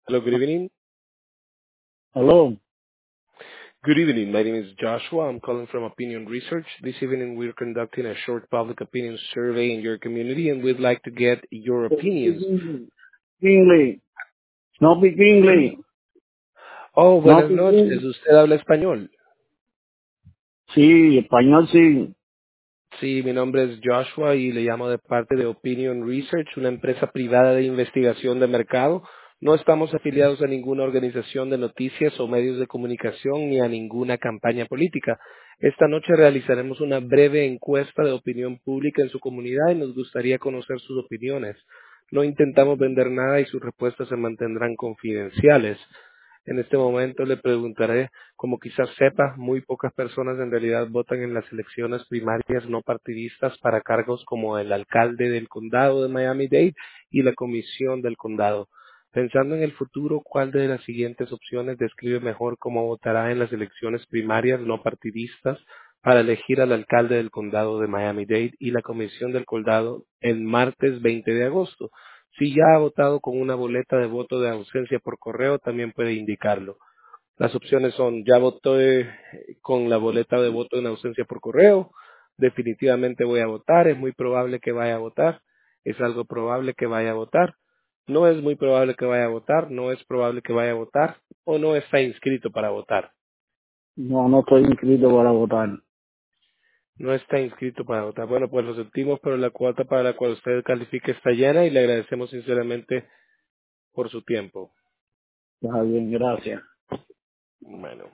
Hello, good evening. Hello. Good evening. My name is Joshua. I'm calling from Opinion Research. This evening, we're conducting a short public opinion survey in your community, and we'd like to get your opinions. English. No speak English. Oh, No buenas speak noches. English. ¿Usted habla español? Sí, español sí. Sí, mi nombre es Joshua y le llamo de parte de Opinion Research, una empresa privada de investigación de mercado. No estamos afiliados a ninguna organización de noticias o medios de comunicación ni a ninguna campaña política. Esta noche realizaremos una breve encuesta de opinión pública en su comunidad y nos gustaría conocer sus opiniones. No intentamos vender nada y sus respuestas se mantendrán confidenciales. En este momento le preguntaré, como quizás sepa, muy pocas personas en realidad votan en las elecciones primarias no partidistas para cargos como el alcalde del condado de Miami-Dade y la comisión del condado. Pensando en el futuro, ¿cuál de las siguientes opciones describe mejor cómo votará en las elecciones primarias no partidistas para elegir al alcalde del condado de Miami-Dade y la comisión del condado el martes 20 de agosto? Si ya ha votado con una boleta de voto de ausencia por correo, también puede indicarlo. Las opciones son, ya voté con la boleta de voto en ausencia por correo, definitivamente voy a votar, es muy probable que vaya a votar, es algo probable que vaya a votar, no es muy probable que vaya a votar, no es probable que vaya a votar, o no está inscrito para votar. No, no estoy inscrito para votar. No está inscrito para votar. Bueno, pues lo sentimos, pero la cuota para la cual usted califique está llena y le agradecemos sinceramente por su tiempo. Está bien, gracias. Bueno.